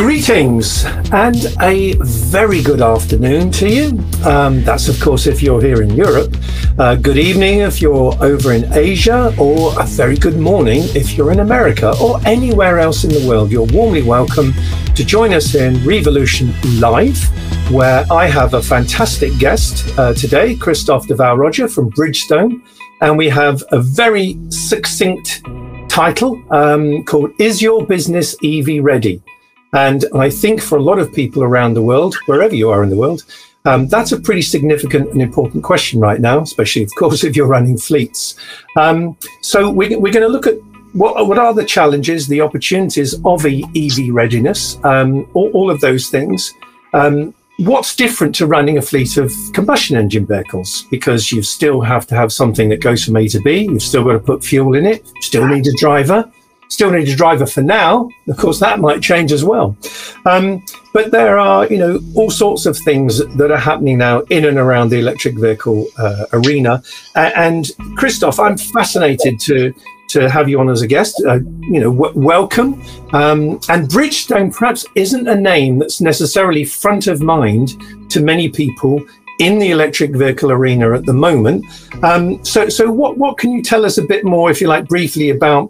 Greetings and a very good afternoon to you. That's of course if you're here in Europe. Good evening if you're over in Asia, or a very good morning if you're in America or anywhere else in the world. You're warmly welcome to join us in Revolution Live, where I have a fantastic guest today, Christophe de Val-Roger from Bridgestone, and we have a very succinct title called Is Your Business EV Ready? And I think for a lot of people around the world, wherever you are in the world, that's a pretty significant and important question right now, especially, of course, if you're running fleets. So we're going to look at what are the challenges, the opportunities of EV readiness, all of those things. What's different to running a fleet of combustion engine vehicles? Because you still have to have something that goes from A to B. You've still got to put fuel in it. Still need a driver. Still need a driver for now. Of course, that might change as well. But there are, all sorts of things that are happening now in and around the electric vehicle arena. And Christophe, I'm fascinated to have you on as a guest. Welcome. And Bridgestone perhaps isn't a name that's necessarily front of mind to many people in the electric vehicle arena at the moment. So what can you tell us a bit more, if you like, briefly about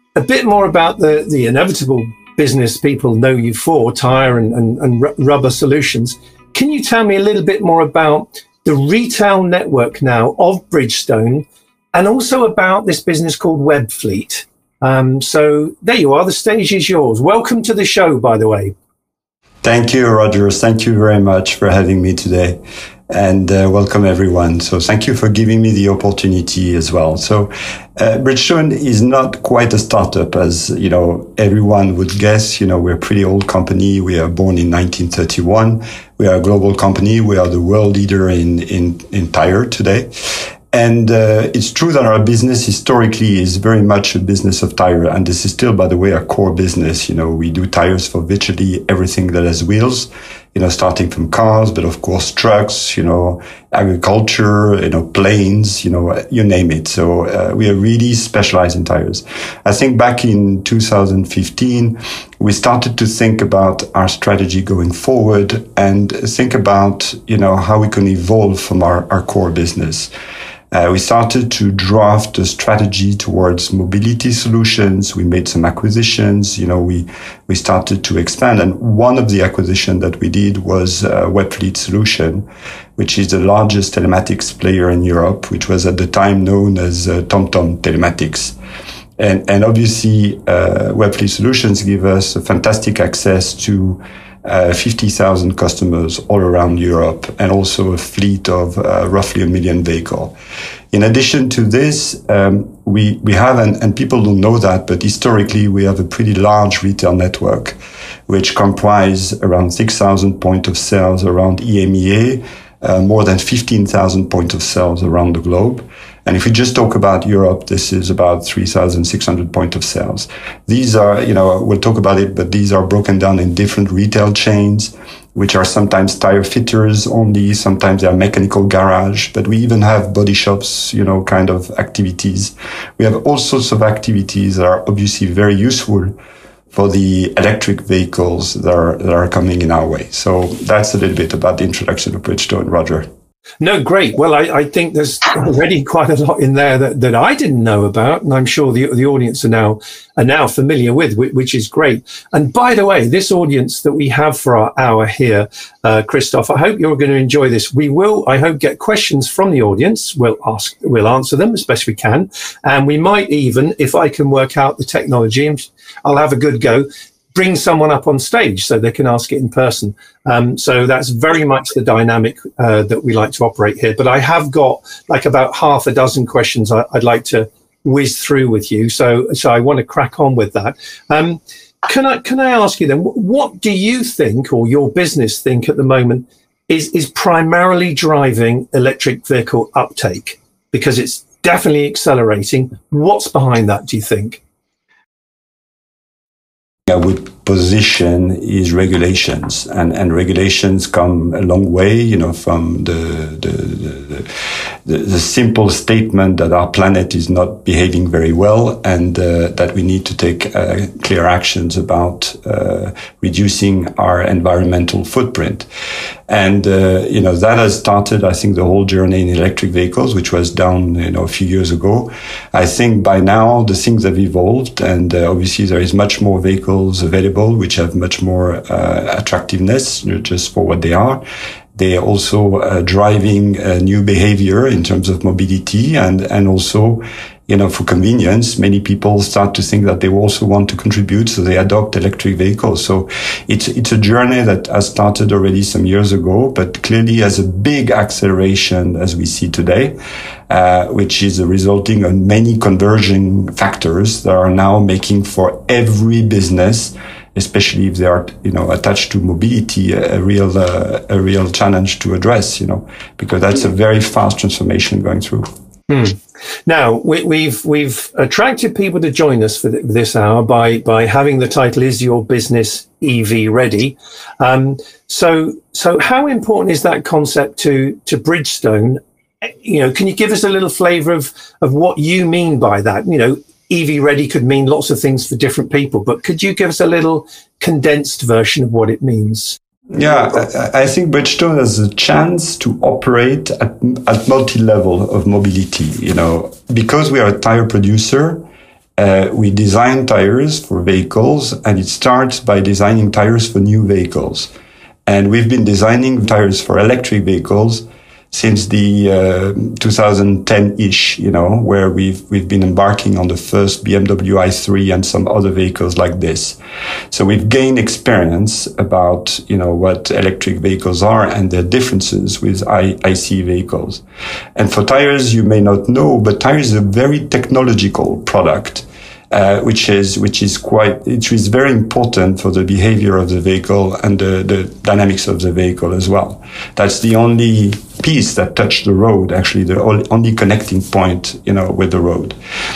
the inevitable business people know you for, tire and rubber solutions? Can you tell me a little bit more about the retail network now of Bridgestone, and also about this business called Webfleet? So there you are. The stage is yours. Welcome to the show, by the way. Thank you, Roger. Thank you very much for having me today. And welcome everyone. So thank you for giving me the opportunity as well. So Bridgestone is not quite a startup, as everyone would guess. We're a pretty old company. We are born in 1931. We are a global company. We are the world leader in tire today. And it's true that our business historically is very much a business of tire, and this is still, by the way, our core business. We do tires for virtually everything that has wheels, starting from cars, but of course trucks, agriculture, planes, you name it. So we are really specialized in tires. I think back in 2015, we started to think about our strategy going forward and think about, how we can evolve from our core business. We started to draft a strategy towards mobility solutions. We made some acquisitions. We started to expand. And one of the acquisitions that we did was Webfleet Solution, which is the largest telematics player in Europe, which was at the time known as TomTom Telematics. And obviously, Webfleet Solutions give us a fantastic access to 50,000 customers all around Europe, and also a fleet of roughly 1 million vehicles. In addition to this, we have, and people don't know that, but historically we have a pretty large retail network, which comprise around 6,000 points of sales around EMEA, more than 15,000 points of sales around the globe. And if we just talk about Europe, this is about 3,600 points of sales. These are, we'll talk about it, but these are broken down in different retail chains, which are sometimes tire fitters only, sometimes they are mechanical garage, but we even have body shops, kind of activities. We have all sorts of activities that are obviously very useful for the electric vehicles that are coming in our way. So that's a little bit about the introduction of Bridgestone, Roger. No, great. Well, I think there's already quite a lot in there that I didn't know about, and I'm sure the audience are now familiar with, which is great. And by the way, this audience that we have for our hour here, Christophe, I hope you're going to enjoy this. We will, I hope, get questions from the audience. We'll answer them as best we can, and we might even, if I can work out the technology, and I'll have a good go, bring someone up on stage so they can ask it in person. So that's very much the dynamic that we like to operate here. But I have got like about half a dozen questions I'd like to whiz through with you. So I want to crack on with that. Can I ask you then, what do you think, or your business think at the moment, is primarily driving electric vehicle uptake? Because it's definitely accelerating. What's behind that, do you think? I would position is regulations, and regulations come a long way, from the simple statement that our planet is not behaving very well, and that we need to take clear actions about reducing our environmental footprint. And that has started, I think, the whole journey in electric vehicles, which was done a few years ago. I think by now the things have evolved, and obviously there is much more vehicles available which have much more attractiveness just for what they are. They are also driving new behavior in terms of mobility, and also, for convenience, many people start to think that they also want to contribute, so they adopt electric vehicles. So it's a journey that has started already some years ago, but clearly has a big acceleration as we see today, which is resulting in many converging factors that are now making for every business, especially if they are, attached to mobility, a real challenge to address, because that's a very fast transformation going through. Now we've attracted people to join us for this hour by having the title "Is Your Business EV Ready?" So how important is that concept to Bridgestone? Can you give us a little flavour of what you mean by that? EV ready could mean lots of things for different people, but could you give us a little condensed version of what it means? Yeah, I think Bridgestone has a chance to operate at multi-level of mobility. Because we are a tire producer, we design tires for vehicles, and it starts by designing tires for new vehicles. And we've been designing tires for electric vehicles since the 2010-ish, where we've been embarking on the first BMW i3 and some other vehicles like this. So we've gained experience about, what electric vehicles are and their differences with IC vehicles. And for tires, you may not know, but tires is a very technological product. Which is very important for the behavior of the vehicle and the dynamics of the vehicle as well. That's the only piece that touched the road, actually, the only connecting point, with the road.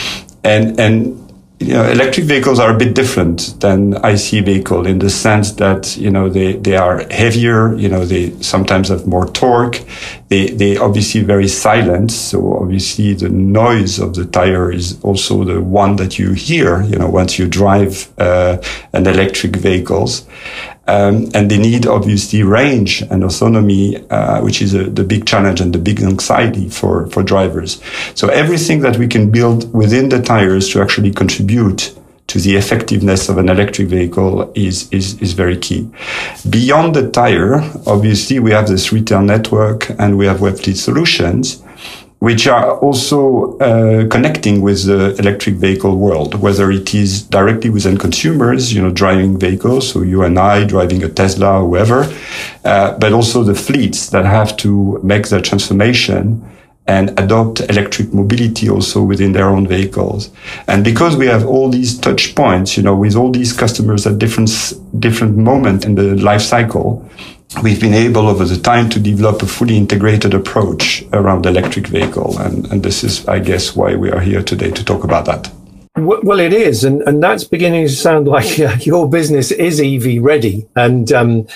And electric vehicles are a bit different than IC vehicle in the sense that, they are heavier, they sometimes have more torque. They obviously very silent. So obviously the noise of the tire is also the one that you hear, once you drive, an electric vehicles. And they need obviously range and autonomy, which is the big challenge and the big anxiety for drivers. So everything that we can build within the tires to actually contribute to the effectiveness of an electric vehicle is very key. Beyond the tire, obviously we have this retail network and we have Webfleet Solutions, which are also connecting with the electric vehicle world, whether it is directly within consumers, driving vehicles, so you and I driving a Tesla or whoever, but also the fleets that have to make their transformation and adopt electric mobility also within their own vehicles. And because we have all these touch points, with all these customers at different moments in the life cycle, we've been able over the time to develop a fully integrated approach around the electric vehicle. And this is, I guess, why we are here today to talk about that. Well, it is. And that's beginning to sound like your business is EV ready. And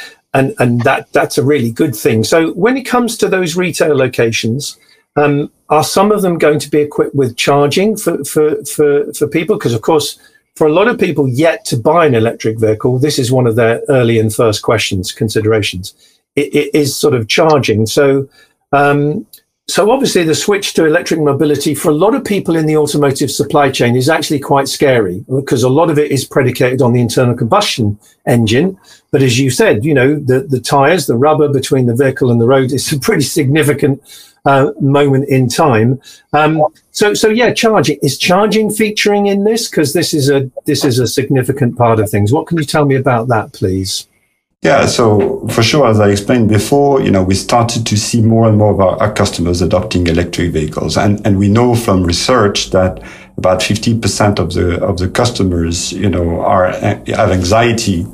that's a really good thing. So when it comes to those retail locations, are some of them going to be equipped with charging for people? Because, of course, for a lot of people yet to buy an electric vehicle, this is one of their early and first considerations. It is sort of charging. So obviously the switch to electric mobility for a lot of people in the automotive supply chain is actually quite scary, because a lot of it is predicated on the internal combustion engine. But as you said, the tires, the rubber between the vehicle and the road is a pretty significant moment in time. So yeah, charging. Is charging featuring in this? Because this is a significant part of things. What can you tell me about that, please? Yeah, so for sure, as I explained before, we started to see more and more of our customers adopting electric vehicles. And we know from research that about 50% of the customers, have anxiety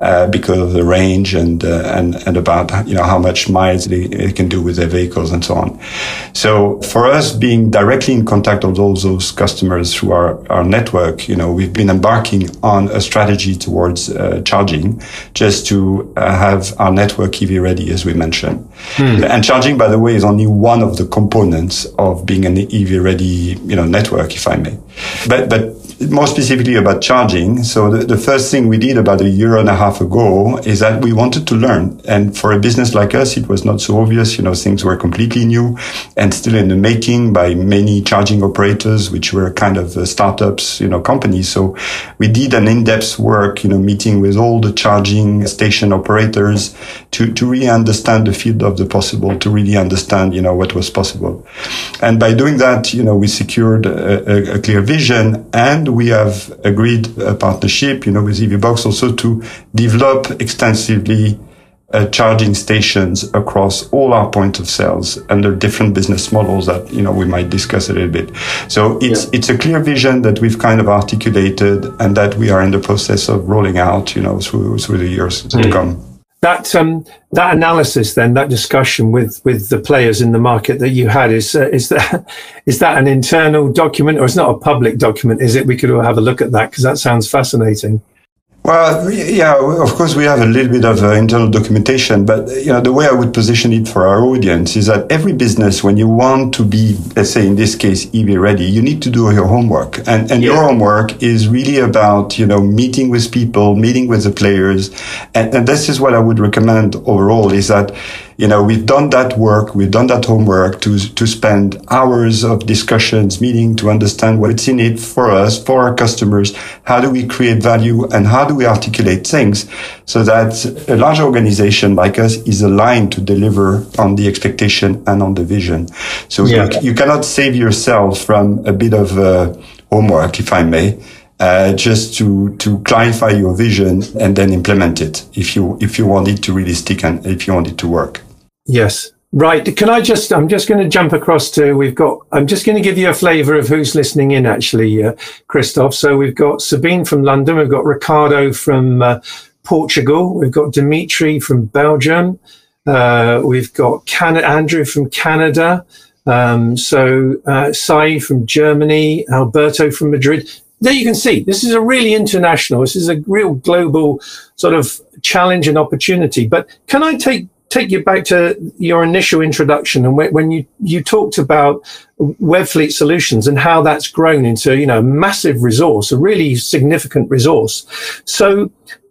because of the range and about, how much miles they can do with their vehicles and so on. So for us, being directly in contact with all those customers through our network, we've been embarking on a strategy towards charging, just to have our network EV ready, as we mentioned. And charging, by the way, is only one of the components of being an EV ready, network, if I may. But more specifically about charging. So the first thing we did about a year and a half ago is that we wanted to learn. And for a business like us, it was not so obvious. Things were completely new and still in the making by many charging operators, which were kind of startups, companies. So we did an in-depth work, meeting with all the charging station operators to really understand the field of the possible, to really understand, what was possible. And by doing that, we secured a clear vision, and we have agreed a partnership, with EVBox also to develop extensively charging stations across all our point of sales under different business models that, we might discuss a little bit. So it's a clear vision that we've kind of articulated and that we are in the process of rolling out, through the years to come. That analysis, then, that discussion with the players in the market that you had, is that an internal document, or it's not a public document? Is it? We could all have a look at that, because that sounds fascinating. Well, yeah, of course, we have a little bit of internal documentation, but, the way I would position it for our audience is that every business, when you want to be, let's say in this case, EV ready, you need to do your homework. And your homework is really about, meeting with people, meeting with the players. And this is what I would recommend overall, is that, we've done that work, we've done that homework to spend hours of discussions, meeting to understand what's in it for us, for our customers. How do we create value, and how do we articulate things so that a large organization like us is aligned to deliver on the expectation and on the vision. So you cannot save yourself from a bit of homework, if I may. Just to clarify your vision and then implement it if you want it to really stick and if you want it to work. Yes. Right. I'm just going to jump across to, I'm just going to give you a flavour of who's listening in, actually, Christophe. So we've got Sabine from London. We've got Ricardo from Portugal. We've got Dimitri from Belgium. We've got Andrew from Canada. Sai from Germany, Alberto from Madrid. There you can see, this is a really international, this is a real global sort of challenge and opportunity. But can I take you back to your initial introduction, and when you talked about Webfleet Solutions and how that's grown into, a massive resource, a really significant resource. So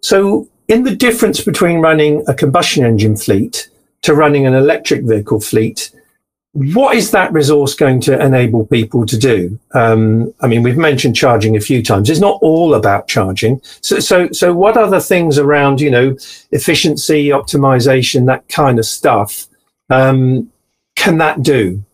in the difference between running a combustion engine fleet to running an electric vehicle fleet, what is that resource going to enable people to do? We've mentioned charging a few times. It's not all about charging. So what other things around, efficiency, optimization, that kind of stuff, can that do?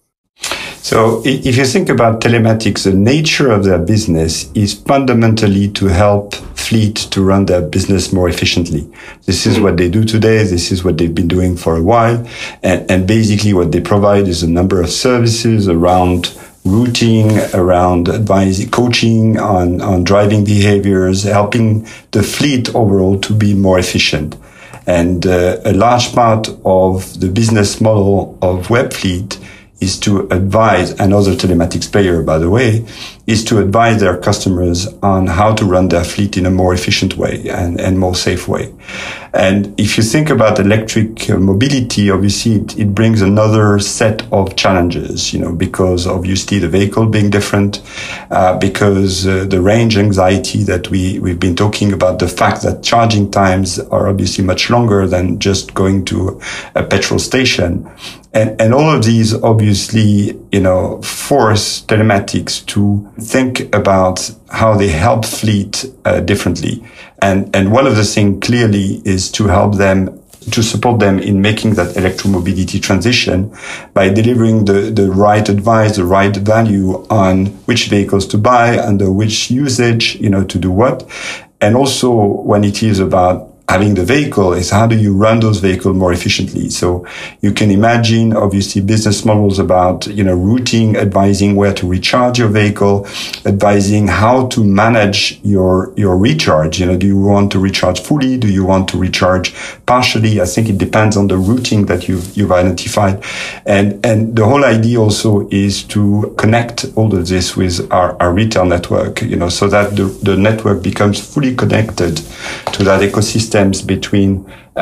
So if you think about telematics, the nature of their business is fundamentally to help fleet to run their business more efficiently. This is what they do today. This is what they've been doing for a while. And basically what they provide is a number of services around routing, around advising, coaching on driving behaviors, helping the fleet overall to be more efficient. And a large part of the business model of Webfleet is to advise, and other telematics player, by the way, is to advise their customers on how to run their fleet in a more efficient way and more safe way. And if you think about electric mobility, obviously it brings another set of challenges, because obviously the vehicle being different, because the range anxiety that we've been talking about, the fact that charging times are obviously much longer than just going to a petrol station. And all of these obviously, force telematics to think about how they help fleet differently. And one of the things clearly is to help them, to support them in making that electromobility transition by delivering the right advice, the right value on which vehicles to buy, under which usage, to do what. And also when it is about having the vehicle is how do you run those vehicles more efficiently? So you can imagine obviously business models about, routing, advising where to recharge your vehicle, advising how to manage your recharge. Do you want to recharge fully? Do you want to recharge partially? I think it depends on the routing that you've identified. And the whole idea also is to connect all of this with our retail network, so that the network becomes fully connected to that ecosystem between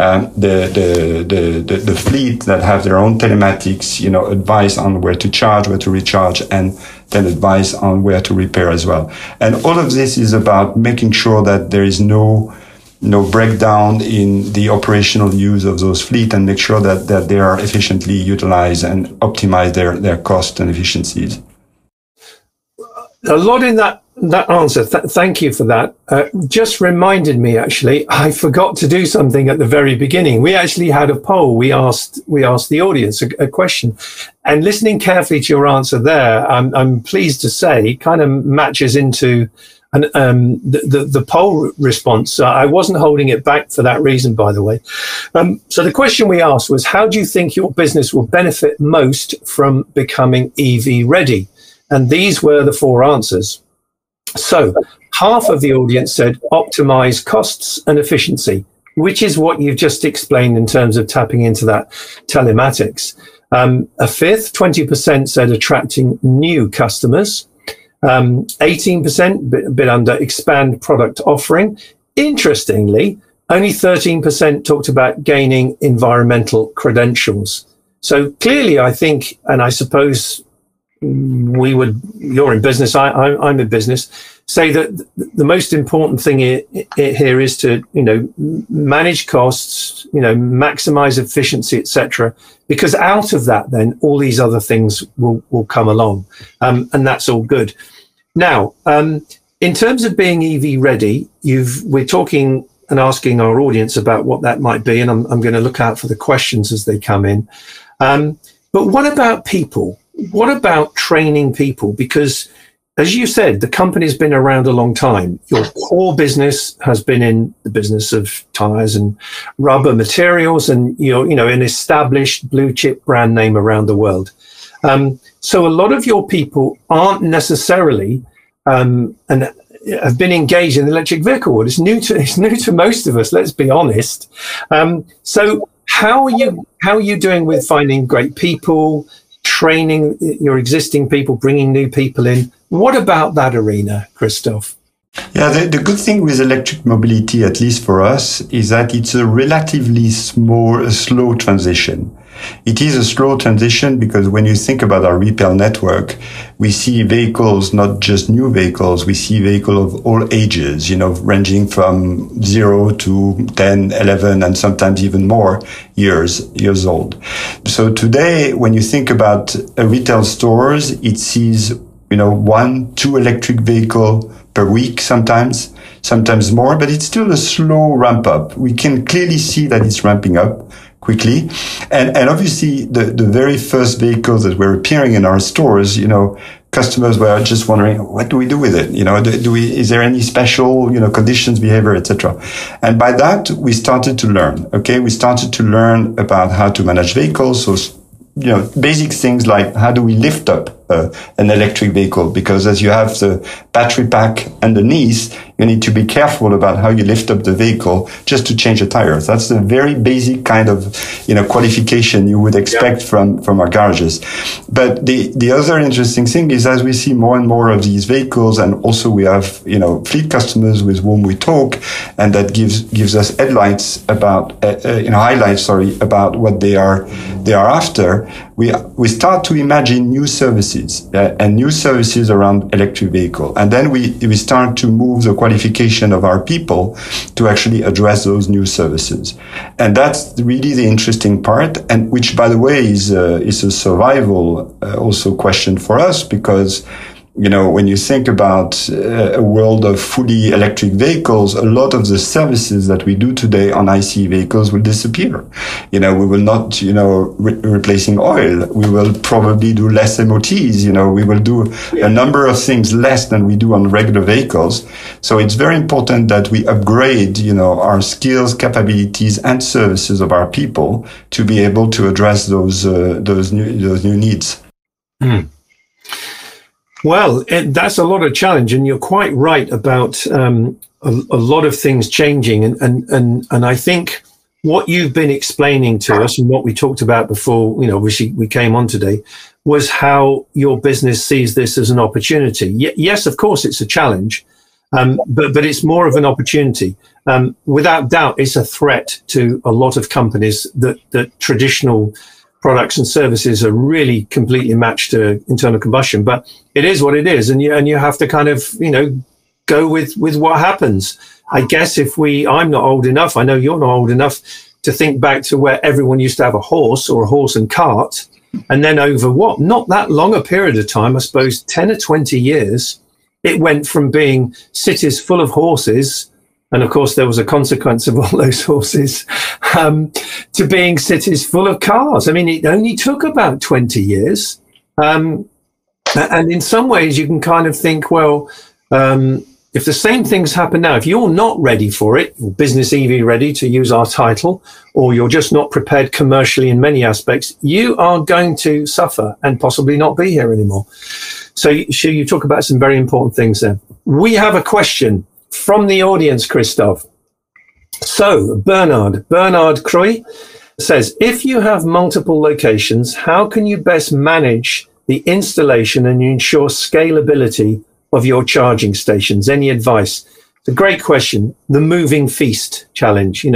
the fleet that have their own telematics, advice on where to charge, where to recharge, and then advice on where to repair as well. And all of this is about making sure that there is no breakdown in the operational use of those fleet, and make sure that they are efficiently utilized and optimize their cost and efficiencies. A lot in that answer. Thank you for that. Just reminded me, actually, I forgot to do something at the very beginning. We actually had a poll. We asked the audience a question, and listening carefully to your answer there, I'm pleased to say, kind of matches into the poll response. I wasn't holding it back for that reason, by the way. So the question we asked was, how do you think your business will benefit most from becoming EV ready? And these were the 4 answers. So half of the audience said optimize costs and efficiency, which is what you've just explained in terms of tapping into that telematics. A fifth, 20%, said attracting new customers. 18%, a bit under, expand product offering. Interestingly, only 13% talked about gaining environmental credentials. So clearly, I think, and I suppose you're in business, I'm in business, say that the most important thing here is to, manage costs, maximize efficiency, etc. Because out of that, then all these other things will come along. And that's all good. Now, in terms of being EV ready, we're talking and asking our audience about what that might be. And I'm going to look out for the questions as they come in. But what about people? What about training people? Because, as you said, the company's been around a long time. Your core business has been in the business of tires and rubber materials, and you're, an established blue chip brand name around the world. So a lot of your people aren't necessarily and have been engaged in the electric vehicle world. It's new to most of us. Let's be honest. So how are you doing with finding great people, training your existing people, bringing new people in? What about that arena, Christophe? Yeah, the good thing with electric mobility, at least for us, is that it's a relatively slow transition. It is a slow transition because when you think about our retail network, we see vehicles, not just new vehicles, we see vehicles of all ages, ranging from 0 to 10, 11, and sometimes even more years old. So today, when you think about retail stores, it sees 1, 2 electric vehicle per week, sometimes more, but it's still a slow ramp up. We can clearly see that it's ramping up quickly. And obviously the very first vehicles that were appearing in our stores, customers were just wondering, what do we do with it? Is there any special, conditions, behavior, etc. And by that, we started to learn. Okay. We started to learn about how to manage vehicles. So, basic things like how do we lift up an electric vehicle? Because as you have the battery pack underneath, you need to be careful about how you lift up the vehicle just to change the tires. That's the very basic kind of, qualification you would expect from our garages. But the other interesting thing is as we see more and more of these vehicles, and also we have, fleet customers with whom we talk, and that gives us highlights about what they are after. We start to imagine new services and new services around electric vehicle. And then we start to move the qualification of our people to actually address those new services. And that's really the interesting part, and which, by the way, is a survival also question for us, because when you think about a world of fully electric vehicles, a lot of the services that we do today on ICE vehicles will disappear. We will not, replacing oil. We will probably do less MOTs. We will do a number of things less than we do on regular vehicles. So it's very important that we upgrade, our skills, capabilities, and services of our people to be able to address those new needs. Mm. Well, that's a lot of challenge, and you're quite right about a lot of things changing. And I think what you've been explaining to us and what we talked about before, obviously we came on today, was how your business sees this as an opportunity. Yes, of course, it's a challenge, but it's more of an opportunity. Without doubt, it's a threat to a lot of companies that traditional products and services are really completely matched to internal combustion, but it is what it is, and you have to kind of go with what happens. I guess I'm not old enough, I know you're not old enough to think back to where everyone used to have a horse or a horse and cart, and then over not that long a period of time, I suppose 10 or 20 years, it went from being cities full of horses. And of course, there was a consequence of all those horses, to being cities full of cars. I mean, it only took about 20 years. And in some ways, you can kind of think, well, if the same things happen now, if you're not ready for it, business EV ready to use our title, or you're just not prepared commercially in many aspects, you are going to suffer and possibly not be here anymore. So you talk about some very important things there. We have a question from the audience, Christophe. So Bernard Croy says, if you have multiple locations, how can you best manage the installation and ensure scalability of your charging stations? Any advice? It's a great question. The moving feast challenge,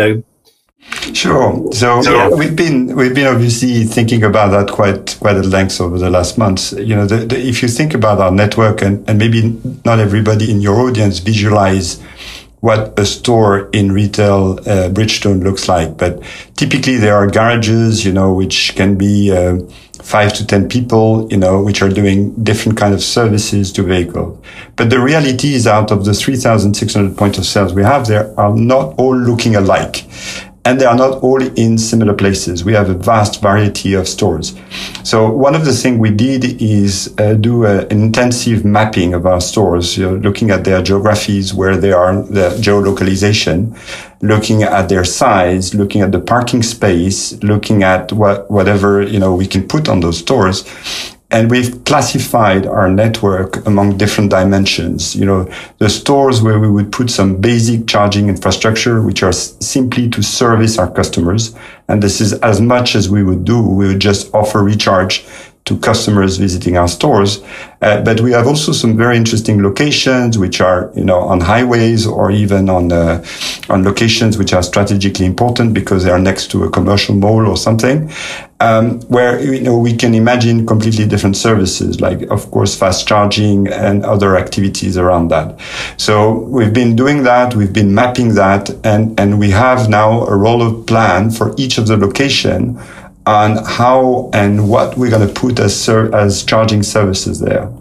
Sure. So we've been obviously thinking about that quite at length over the last months. If you think about our network, and maybe not everybody in your audience visualize what a store in retail Bridgestone looks like, but typically there are garages, which can be 5 to 10 people, which are doing different kind of services to vehicles. But the reality is, out of the 3,600 points of sales we have, they are not all looking alike. And they are not all in similar places. We have a vast variety of stores. So one of the things we did is do an intensive mapping of our stores, looking at their geographies, where they are, their geolocalization, looking at their size, looking at the parking space, looking at whatever we can put on those stores. And we've classified our network among different dimensions. The stores where we would put some basic charging infrastructure, which are simply to service our customers. And this is as much as we would do. We would just offer recharge to customers visiting our stores. But we have also some very interesting locations, which are, on highways, or even on locations which are strategically important because they are next to a commercial mall or something. Where, we can imagine completely different services, like, of course, fast charging and other activities around that. So we've been doing that. We've been mapping that. And we have now a rollout plan for each of the location on how and what we're going to put as charging services there.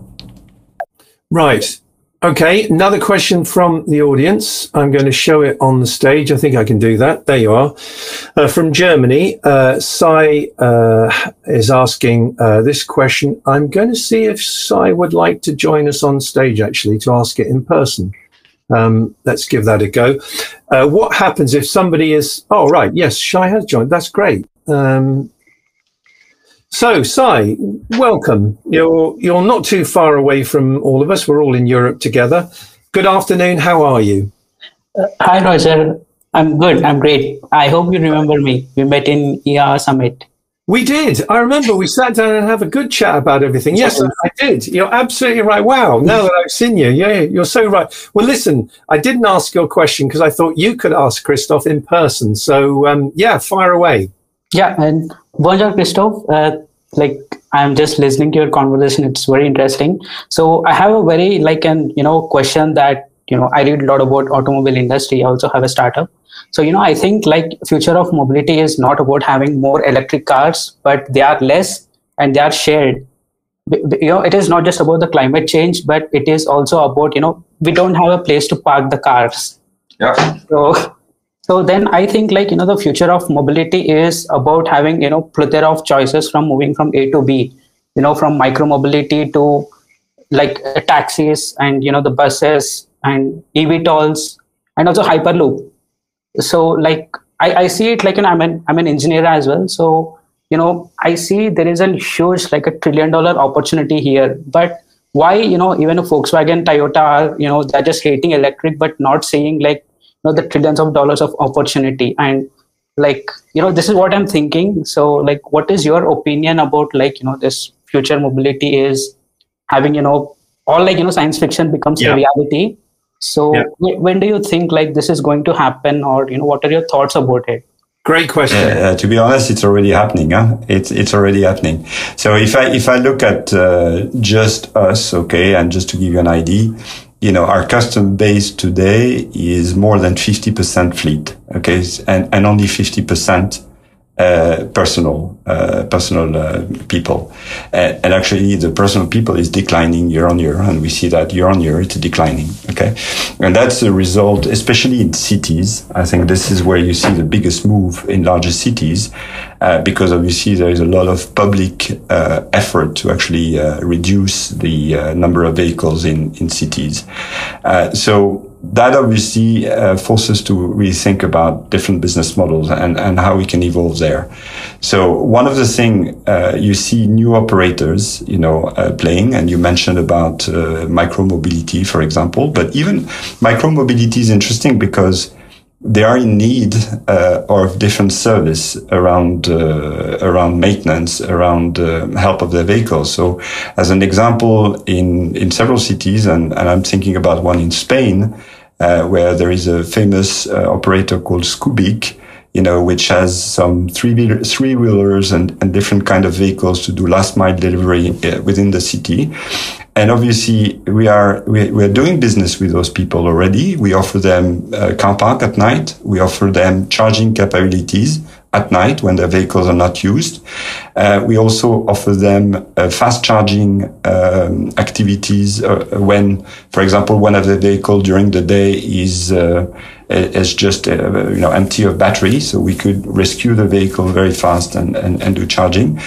Right. Okay. Another question from the audience. I'm going to show it on the stage. I think I can do that. There you are. From Germany, Sai is asking this question. I'm going to see if Sai would like to join us on stage, actually, to ask it in person. Let's give that a go. What happens if somebody is... Oh, right. Yes, Sai has joined. That's great. So, Sai, welcome. You're not too far away from all of us. We're all in Europe together. Good afternoon. How are you? Hi, Roger. I'm good. I'm great. I hope you remember me. We met in ER Summit. We did. I remember we sat down and have a good chat about everything. Yes, I did. You're absolutely right. Wow. Now that I've seen you. Yeah, you're so right. Well, listen, I didn't ask your question because I thought you could ask Christophe in person. So, fire away. Yeah, and bonjour, Christophe. I'm just listening to your conversation. It's very interesting. So I have a very question that, I read a lot about automobile industry. I also have a startup. So, I think future of mobility is not about having more electric cars, but they are less and they are shared. it is not just about the climate change, but it is also about, we don't have a place to park the cars. Yeah. So then I think the future of mobility is about having, plethora of choices from moving from A to B, from micro mobility to taxis and, the buses and EVTOLs and also Hyperloop. So I see it I'm an engineer as well. So, I see there is a huge, $1 trillion opportunity here, but why, even a Volkswagen, Toyota are, they're just hating electric, but not seeing the trillions of dollars of opportunity. And this is what I'm thinking. So what is your opinion about this future mobility is having, all science fiction becomes a reality. So when do you think this is going to happen, or, what are your thoughts about it? Great question. To be honest, it's already happening. It's already happening. So if I look at just us, okay, and just to give you an idea, our customer base today is more than 50% fleet, okay, and only 50% personal people, and actually the personal people is declining year on year, and we see that year on year it's declining. Okay, and that's the result, especially in cities. I think this is where you see the biggest move in larger cities, because obviously there is a lot of public effort to actually reduce the number of vehicles in cities. So that obviously forces us to rethink about different business models and how we can evolve there. So one of the things you see new operators, playing, and you mentioned about micromobility, for example. But even micromobility is interesting because they are in need of different service around maintenance, around help of their vehicles. So, as an example, in several cities, and I'm thinking about one in Spain, where there is a famous operator called Scoobic, which has some three-wheelers and different kind of vehicles to do last mile delivery within the city. And obviously, we are doing business with those people already. We offer them car park at night. We offer them charging capabilities at night when their vehicles are not used. We also offer them fast charging activities when, for example, one of the vehicles during the day is just empty of battery, so we could rescue the vehicle very fast and do charging.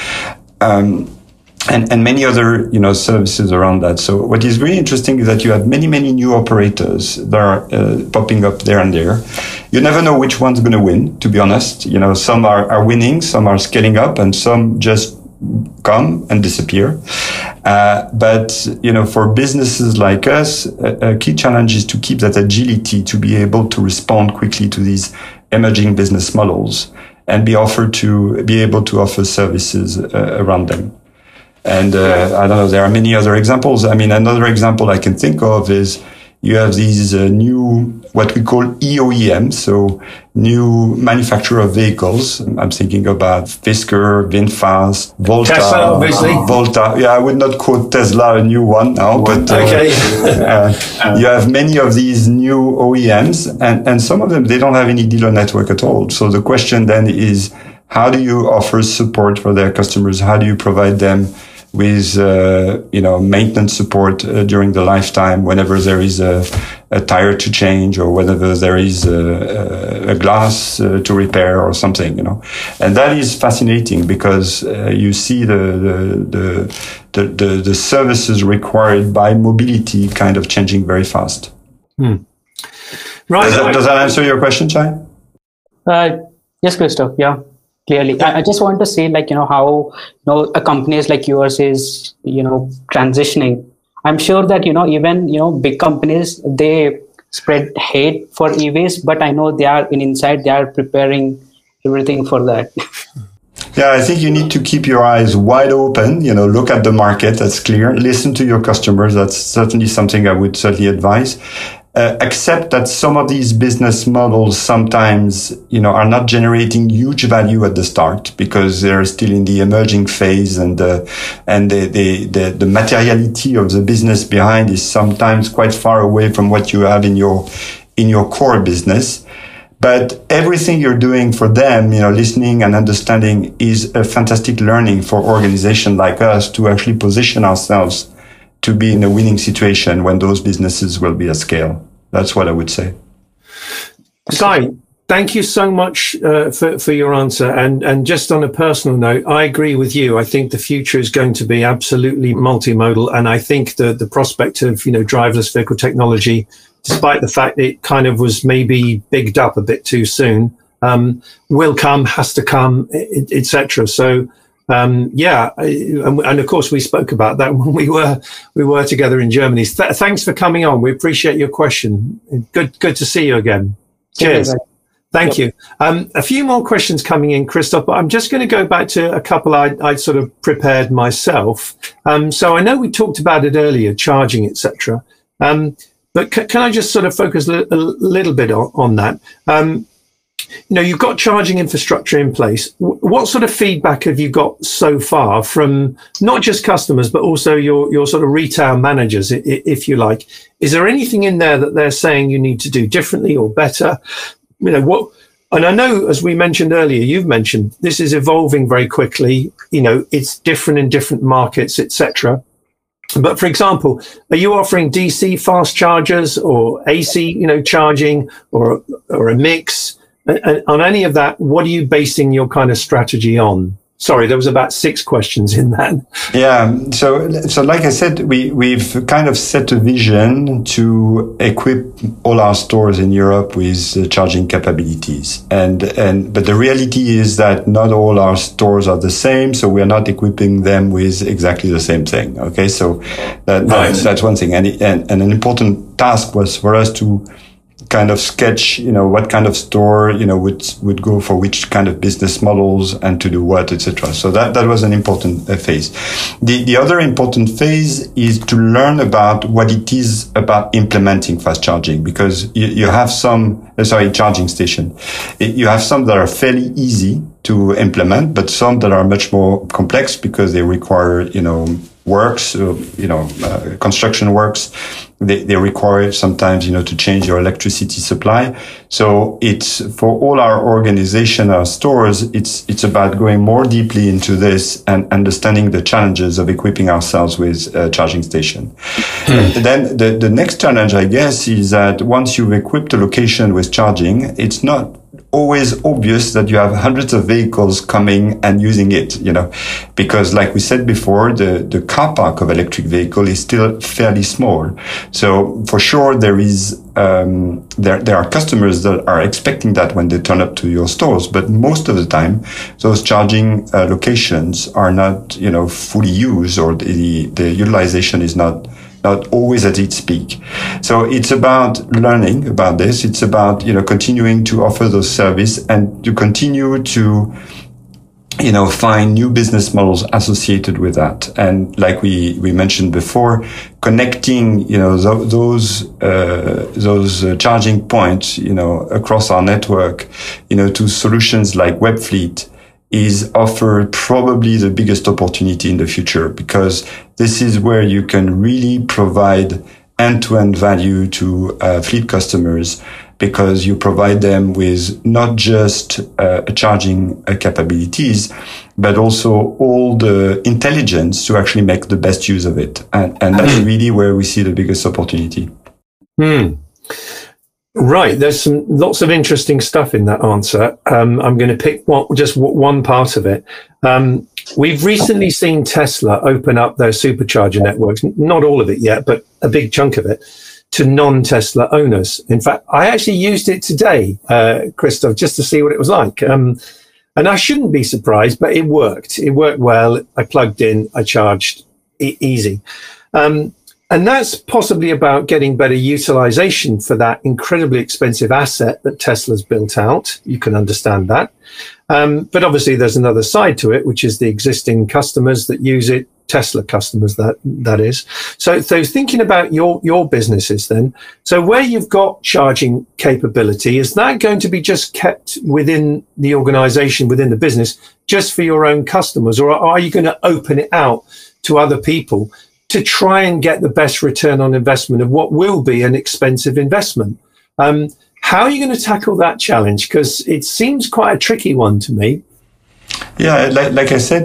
And many other, services around that. So what is really interesting is that you have many, many new operators that are popping up there and there. You never know which one's going to win, to be honest. Some are winning, some are scaling up, and some just come and disappear. But for businesses like us, a key challenge is to keep that agility, to be able to respond quickly to these emerging business models and be able to offer services around them. And I don't know, there are many other examples. I mean, another example I can think of is you have these new, what we call EOEM, so new manufacturer of vehicles. I'm thinking about Fisker, VinFast, Volta. Tesla, obviously. Volta. Yeah, I would not quote Tesla, a new one now, but okay. You have many of these new OEMs, and some of them, they don't have any dealer network at all. So the question then is, how do you offer support for their customers? How do you provide them with, maintenance support during the lifetime, whenever there is a tire to change or whenever there is a glass to repair or something, And that is fascinating because you see the services required by mobility kind of changing very fast. Right. Does that answer your question, Chai? Yes, Christoph. Yeah. Clearly, I just want to say, how a companies like yours is, transitioning. I'm sure that even big companies, they spread hate for EVs, but I know they are inside they are preparing everything for that. Yeah, I think you need to keep your eyes wide open. Look at the market. That's clear. Listen to your customers. That's certainly something I would certainly advise. Accept that some of these business models sometimes, are not generating huge value at the start because they're still in the emerging phase, and the materiality of the business behind is sometimes quite far away from what you have in your core business. But everything you're doing for them, listening and understanding is a fantastic learning for organizations like us to actually position ourselves to be in a winning situation when those businesses will be at scale. That's what I would say. Guy, thank you so much for your answer. And just on a personal note, I agree with you. I think the future is going to be absolutely multimodal. And I think the prospect of, driverless vehicle technology, despite the fact it kind of was maybe bigged up a bit too soon, will come, has to come, etc. So, and of course we spoke about that when we were together in Germany. Thanks for coming on. We appreciate your question. Good to see you again. Cheers. Thank you. A few more questions coming in, Christophe, but I'm just going to go back to a couple I sort of prepared myself. So I know we talked about it earlier, charging, etc. But can I just sort of focus a little bit on that? You've got charging infrastructure in place. What sort of feedback have you got so far from not just customers, but also your sort of retail managers, if you like? Is there anything in there that they're saying you need to do differently or better? And I know, as we mentioned earlier, you've mentioned this is evolving very quickly. It's different in different markets, etc. But for example, are you offering DC fast chargers or AC, charging or a mix? And on any of that, what are you basing your kind of strategy on? Sorry, there was about 6 questions in that. Yeah. So like I said, we've kind of set a vision to equip all our stores in Europe with charging capabilities. But the reality is that not all our stores are the same. So we're not equipping them with exactly the same thing. Okay. So that's one thing. And an important task was for us to kind of sketch, what kind of store, would go for which kind of business models and to do what, etc. So that was an important phase. The other important phase is to learn about what it is about implementing fast charging, because you have some, charging station. You have some that are fairly easy to implement, but some that are much more complex because they require, works, construction works. They require sometimes, to change your electricity supply. So it's for all our organization, our stores, it's about going more deeply into this and understanding the challenges of equipping ourselves with a charging station. Then the next challenge, I guess, is that once you've equipped a location with charging, it's not always obvious that you have hundreds of vehicles coming and using it, because like we said before, the car park of electric vehicle is still fairly small. So for sure there is, there are customers that are expecting that when they turn up to your stores, but most of the time those charging locations are not, fully used, or the utilization is not always at its peak. So it's about learning about this. It's about, continuing to offer those service and to continue to, find new business models associated with that. And like we mentioned before, connecting, those charging points, across our network, to solutions like Webfleet is offered probably the biggest opportunity in the future, because this is where you can really provide end-to-end value to fleet customers, because you provide them with not just charging capabilities, but also all the intelligence to actually make the best use of it. And that's really where we see the biggest opportunity. Right. There's lots of interesting stuff in that answer. I'm going to pick one part of it. We've recently seen Tesla open up their supercharger networks, not all of it yet, but a big chunk of it, to non-Tesla owners. In fact, I actually used it today, Christophe, just to see what it was like. And I shouldn't be surprised, but it worked. It worked well. I plugged in, I charged, easy. And that's possibly about getting better utilization for that incredibly expensive asset that Tesla's built out. You can understand that. But obviously there's another side to it, which is the existing customers that use it, Tesla customers, that is. So thinking about your businesses then, so where you've got charging capability, is that going to be just kept within the organization, within the business, just for your own customers? Or are you going to open it out to other people to try and get the best return on investment of what will be an expensive investment? How are you going to tackle that challenge? Because it seems quite a tricky one to me. Yeah, like I said,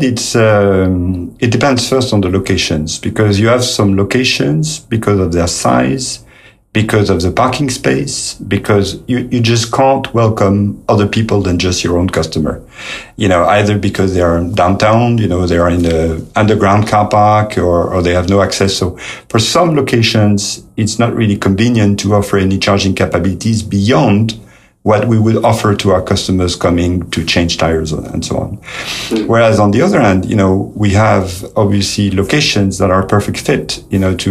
it depends first on the locations, because you have some locations because of their size, because of the parking space, because you just can't welcome other people than just your own customer. Either because they are downtown, they are in the underground car park, or they have no access. So for some locations, it's not really convenient to offer any charging capabilities beyond what we would offer to our customers coming to change tires and so on. Whereas on the other hand, we have obviously locations that are a perfect fit,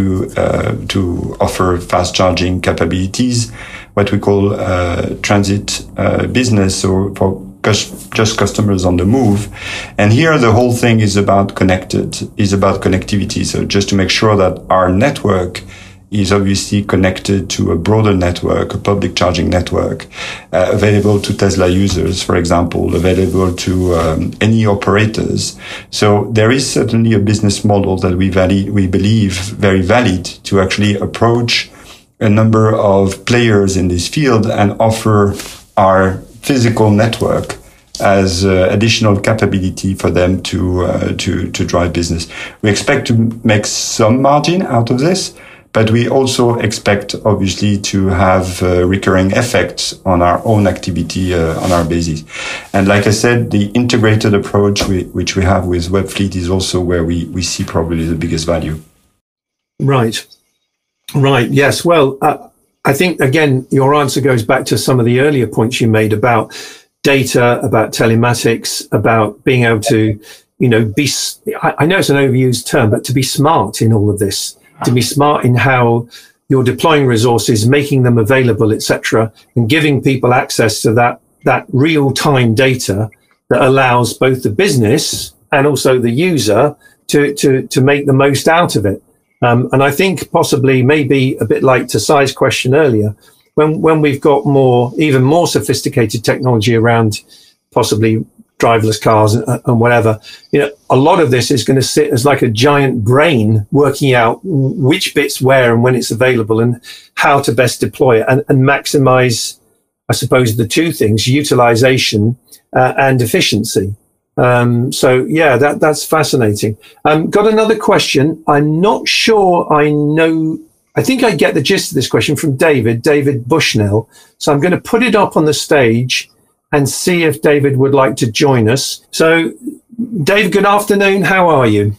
to offer fast charging capabilities, what we call transit business, or for just customers on the move. And here the whole thing is about connectivity. So just to make sure that our network is obviously connected to a broader network, a public charging network, available to Tesla users, for example, available to any operators. So there is certainly a business model that we believe very valid to actually approach a number of players in this field and offer our physical network as additional capability for them to drive business. We expect to make some margin out of this, but we also expect, obviously, to have recurring effects on our own activity on our basis. And like I said, the integrated approach which we have with Webfleet is also where we see probably the biggest value. Right. Yes. Well, I think, again, your answer goes back to some of the earlier points you made about data, about telematics, about being able to, I know it's an overused term, but to be smart in all of this. To be smart in how you're deploying resources, making them available, etc., and giving people access to that real-time data that allows both the business and also the user to make the most out of it. And I think possibly maybe a bit like to Sai's question earlier, when we've got even more sophisticated technology around possibly driverless cars and whatever, a lot of this is going to sit as like a giant brain working out which bits where and when it's available and how to best deploy it and maximize, I suppose, the two things, utilization and efficiency. So yeah, that's fascinating. Got another question. I'm not sure I think I get the gist of this question from David Bushnell. So I'm going to put it up on the stage and see if David would like to join us. So, Dave, good afternoon. How are you?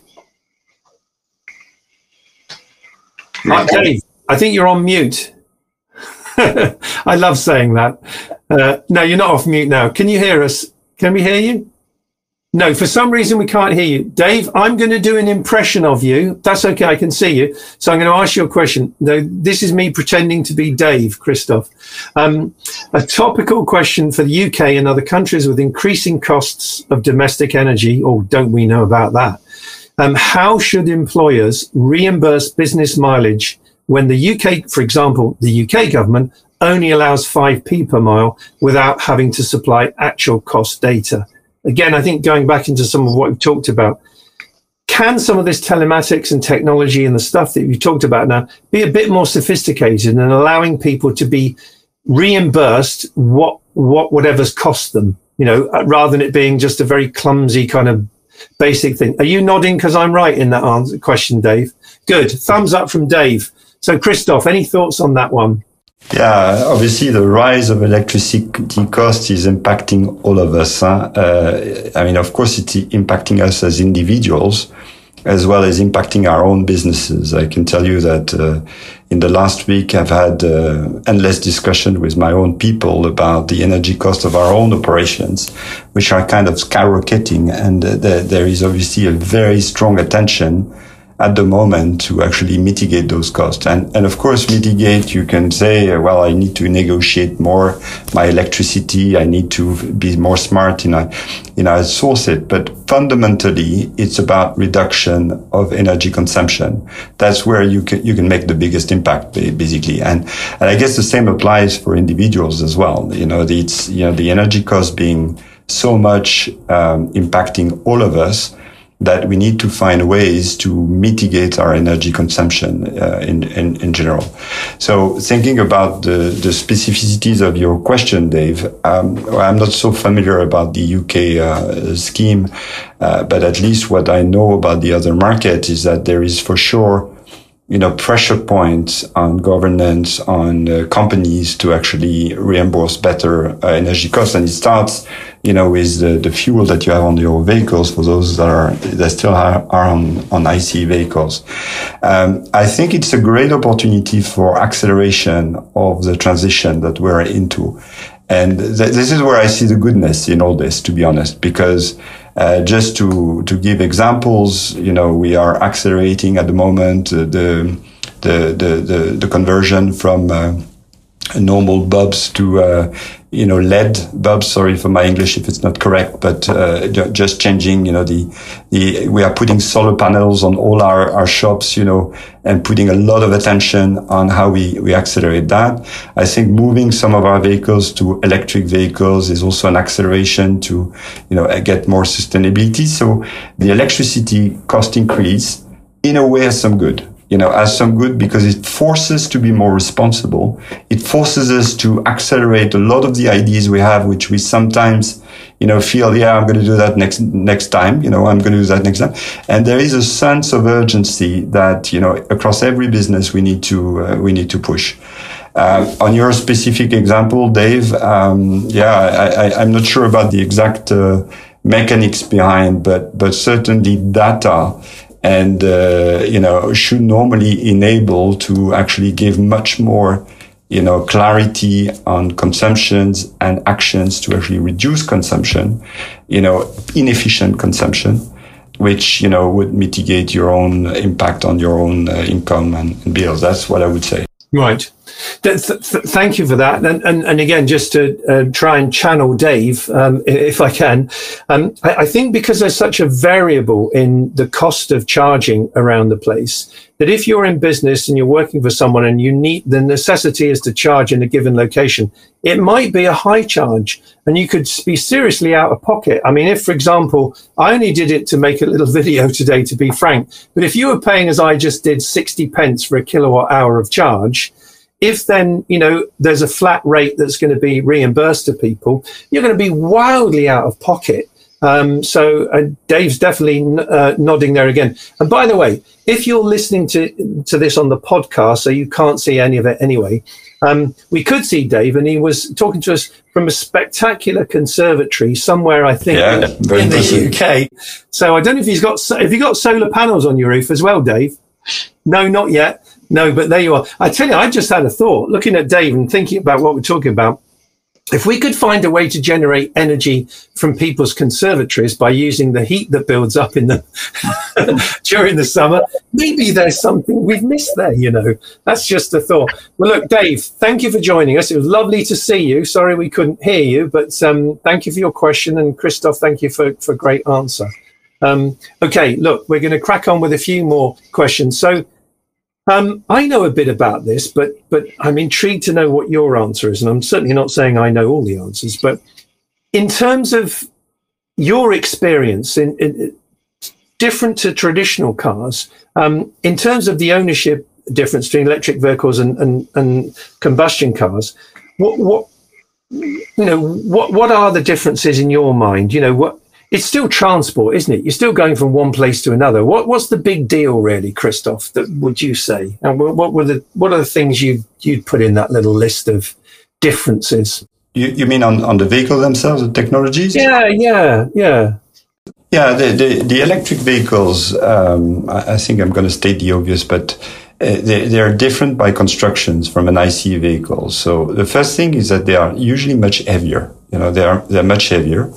Dave, I think you're on mute. I love saying that. No, you're not off mute now. Can you hear us? Can we hear you? No, for some reason we can't hear you. Dave, I'm going to do an impression of you. That's okay, I can see you. So I'm going to ask you a question. No, this is me pretending to be Dave, Christoph. A topical question for the UK and other countries with increasing costs of domestic energy, or don't we know about that? How should employers reimburse business mileage when the UK, for example, the UK government only allows 5p per mile without having to supply actual cost data? Again, I think going back into some of what we've talked about, can some of this telematics and technology and the stuff that you've talked about now be a bit more sophisticated and allowing people to be reimbursed whatever's cost them, rather than it being just a very clumsy kind of basic thing? Are you nodding because I'm right in that question, Dave? Good. Thumbs up from Dave. So, Christoph, any thoughts on that one? Yeah, obviously the rise of electricity cost is impacting all of us. Of course, it's impacting us as individuals as well as impacting our own businesses. I can tell you that in the last week, I've had endless discussion with my own people about the energy cost of our own operations, which are kind of skyrocketing. And there is obviously a very strong attention at the moment to actually mitigate those costs. And of course, mitigate, you can say, well, I need to negotiate more my electricity. I need to be more smart in I source it. But fundamentally, it's about reduction of energy consumption. That's where you can make the biggest impact, basically. And I guess the same applies for individuals as well. The energy cost being so much impacting all of us. that we need to find ways to mitigate our energy consumption in general. So thinking about the specificities of your question, Dave, I'm not so familiar about the UK scheme, but at least what I know about the other market is that there is for sure pressure points on governance, on companies to actually reimburse better energy costs. And it starts, with the fuel that you have on your vehicles for those that still are on ICE vehicles. I think it's a great opportunity for acceleration of the transition that we're into. And this is where I see the goodness in all this, to be honest, because just to give examples, we are accelerating at the moment the conversion from normal bulbs to LED bulbs. Sorry for my English if it's not correct, but just changing, we are putting solar panels on all our shops, and putting a lot of attention on how we accelerate that. I think moving some of our vehicles to electric vehicles is also an acceleration to, get more sustainability. So the electricity cost increase in a way has some good. Has some good because it forces to be more responsible. It forces us to accelerate a lot of the ideas we have, which we sometimes, feel, I'm going to do that next time. I'm going to do that next time. And there is a sense of urgency that, across every business we need to push. On your specific example, Dave, I'm not sure about the exact mechanics behind, but certainly data and, should normally enable to actually give much more, clarity on consumptions and actions to actually reduce consumption, inefficient consumption, which, would mitigate your own impact on your own income and bills. That's what I would say. Right. Thank you for that. And again, just to try and channel Dave, if I can, I think because there's such a variable in the cost of charging around the place, that if you're in business and you're working for someone and the necessity is to charge in a given location, it might be a high charge and you could be seriously out of pocket. I mean, if, for example, I only did it to make a little video today, to be frank, but if you were paying, as I just did, 60 pence for a kilowatt hour of charge, if then, there's a flat rate that's going to be reimbursed to people, you're going to be wildly out of pocket. So Dave's definitely nodding there again. And by the way, if you're listening to this on the podcast, so you can't see any of it anyway, we could see Dave, and he was talking to us from a spectacular conservatory somewhere, I think, in the UK. So I don't know if have you got solar panels on your roof as well, Dave? No, not yet. No, but there you are. I tell you, I just had a thought looking at Dave and thinking about what we're talking about. If we could find a way to generate energy from people's conservatories by using the heat that builds up in the during the summer, maybe there's something we've missed there, That's just a thought. Well, look, Dave, thank you for joining us. It was lovely to see you. Sorry we couldn't hear you, but thank you for your question. And Christophe, thank you for a great answer. Okay, look, we're going to crack on with a few more questions. So I know a bit about this, but I'm intrigued to know what your answer is. And I'm certainly not saying I know all the answers, but in terms of your experience in different to traditional cars, in terms of the ownership difference between electric vehicles and combustion cars, what are the differences in your mind? It's still transport, isn't it? You're still going from one place to another. What's the big deal, really, Christophe? That would you say? And what are the things you'd put in that little list of differences? You mean on the vehicle themselves, the technologies? Yeah. Yeah, the electric vehicles. I think I'm going to state the obvious, but they are different by constructions from an ICE vehicle. So the first thing is that they are usually much heavier. They're much heavier.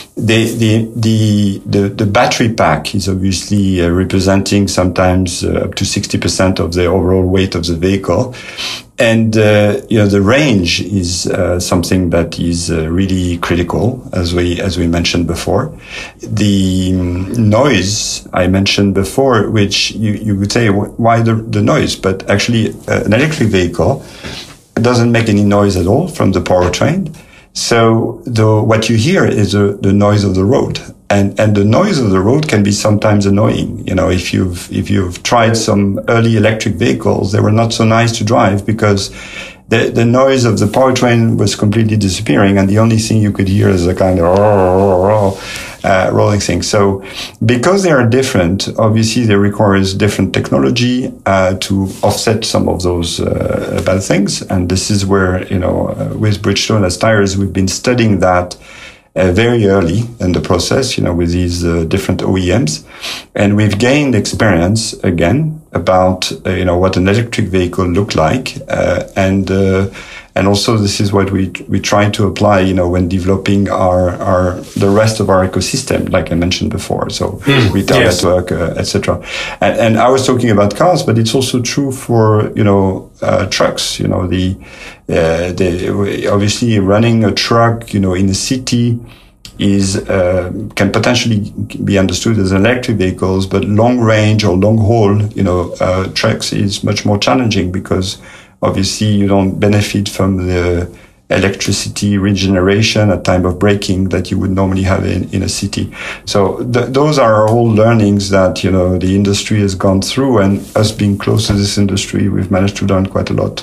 The battery pack is obviously representing sometimes up to 60% of the overall weight of the vehicle. And, the range is something that is really critical, as we mentioned before. The noise I mentioned before, which you would say, why the noise? But actually, an electric vehicle doesn't make any noise at all from the powertrain. So what you hear is the noise of the road. And the noise of the road can be sometimes annoying. You know, if you've tried some early electric vehicles, they were not so nice to drive because the noise of the powertrain was completely disappearing, and the only thing you could hear is a kind of rolling thing. So because they are different, obviously they requires different technology to offset some of those bad things. And this is where, you know, with Bridgestone as tires, we've been studying that very early in the process, you know, with these different OEMs. And we've gained experience again about, you know, what an electric vehicle looked like. And also this is what we try to apply, you know, when developing the rest of our ecosystem, like I mentioned before. So retail network, etc. And I was talking about cars, but it's also true for, you know, trucks. You know, the obviously running a truck, you know, in a city is can potentially be understood as electric vehicles, but long range or long haul, you know, trucks is much more challenging because obviously you don't benefit from the electricity regeneration at time of braking that you would normally have in a city. So those are all learnings that, you know, the industry has gone through, and us being close to this industry, we've managed to learn quite a lot.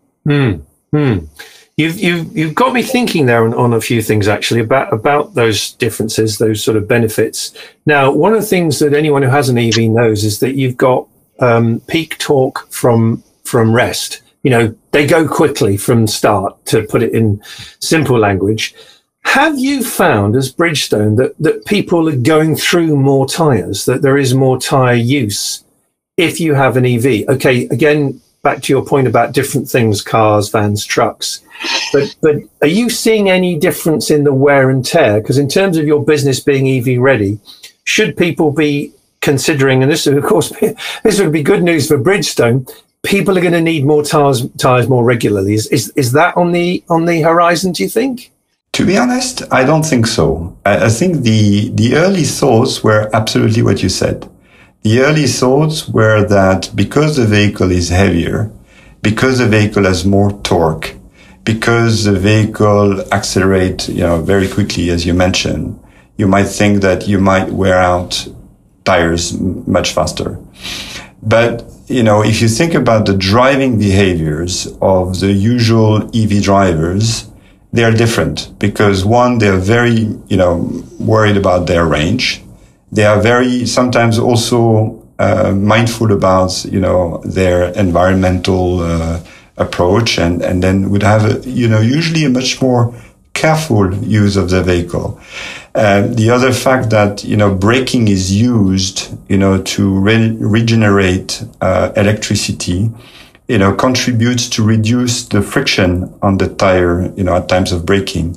You've got me thinking there on a few things actually about those differences, those sort of benefits. Now, one of the things that anyone who has an EV knows is that you've got peak torque from rest. You know, they go quickly from start, to put it in simple language. Have you found as Bridgestone that people are going through more tires, that there is more tire use if you have an EV? Okay, again, back to your point about different things, cars, vans, trucks. But are you seeing any difference in the wear and tear? Because in terms of your business being EV ready, should people be considering, and this, of course, this would be good news for Bridgestone, people are going to need more tires more regularly. Is that on the horizon, do you think? To be honest, I don't think so. I think the early thoughts were absolutely what you said. The early thoughts were that because the vehicle is heavier, because the vehicle has more torque, because the vehicle accelerates, you know, very quickly, as you mentioned, you might think that you might wear out tires much faster. But, you know, if you think about the driving behaviors of the usual EV drivers, they are different because one, they're very, you know, worried about their range. They are very, sometimes also mindful about, you know, their environmental approach, and then would have, you know, usually a much more careful use of the vehicle. The other fact that, you know, braking is used, you know, to regenerate electricity, you know, contributes to reduce the friction on the tire, you know, at times of braking.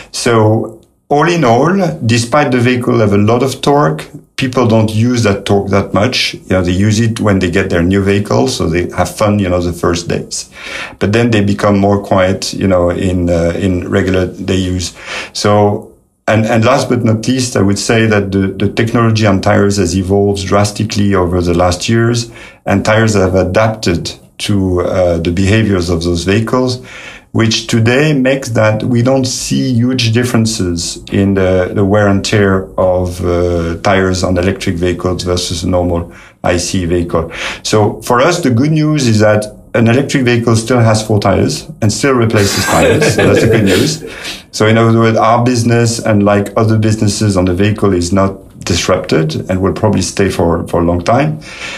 So all in all, despite the vehicle have a lot of torque, people don't use that torque that much. You know, they use it when they get their new vehicle, so they have fun, you know, the first days. But then they become more quiet, you know, in regular day use. So, and last but not least, I would say that the technology on tires has evolved drastically over the last years, and tires have adapted to the behaviors of those vehicles, which today makes that we don't see huge differences in the wear and tear of tires on electric vehicles versus a normal IC vehicle. So for us, the good news is that an electric vehicle still has 4 tires and still replaces tires. So that's the good news. So in other words, our business, and like other businesses on the vehicle, is not disrupted and will probably stay for a long time.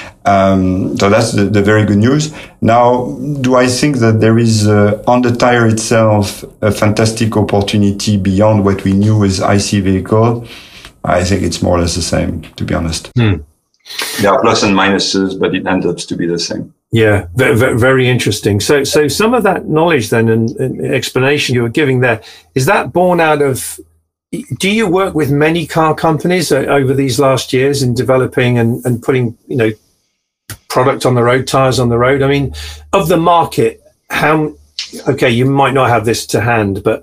So that's the very good news. Now, do I think that there is on the tire itself a fantastic opportunity beyond what we knew as IC vehicle? I think it's more or less the same, to be honest. There are plus and minuses, but it ends up to be the same. Yeah, very interesting. So some of that knowledge then and explanation you were giving there, is that born out of, do you work with many car companies over these last years in developing and putting, you know, product on the road, tires on the road? I mean, of the market, okay, you might not have this to hand, but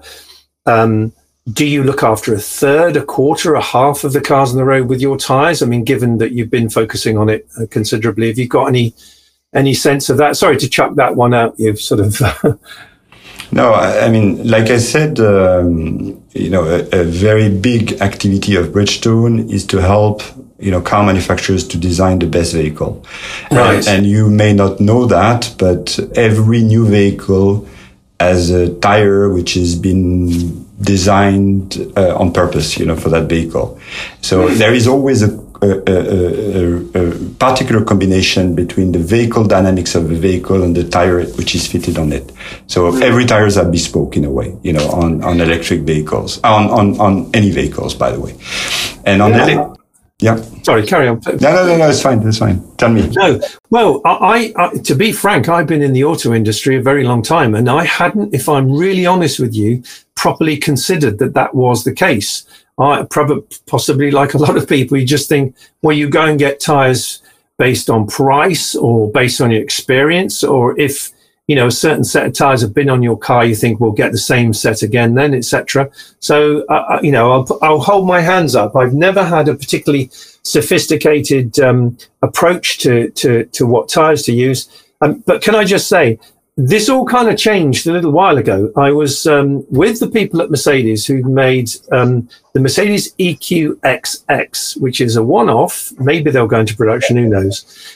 do you look after a third, a quarter, a half of the cars on the road with your tires? I mean, given that you've been focusing on it considerably, have you got any sense of that? Sorry to chuck that one out. You've sort of... No, I mean, like I said, a very big activity of Bridgestone is to help, car manufacturers to design the best vehicle. Right. And you may not know that, but every new vehicle has a tire which has been designed on purpose, for that vehicle. So there is always a particular combination between the vehicle dynamics of the vehicle and the tire which is fitted on it. So every tires are bespoke in a way, on electric vehicles, on any vehicles, by the way. And on yeah. Sorry, carry on. No, it's fine. That's fine. Tell me. No. Well, I to be frank, I've been in the auto industry a very long time, and I hadn't, if I'm really honest with you, properly considered that was the case. I probably, possibly like a lot of people, you just think, well, you go and get tires based on price or based on your experience, or if, a certain set of tires have been on your car, you think we'll get the same set again then, etc. So, I'll hold my hands up. I've never had a particularly sophisticated approach to what tires to use. But can I just say, this all kind of changed a little while ago. I was with the people at Mercedes who made the Mercedes EQXX, which is a one-off. Maybe they'll go into production, who knows?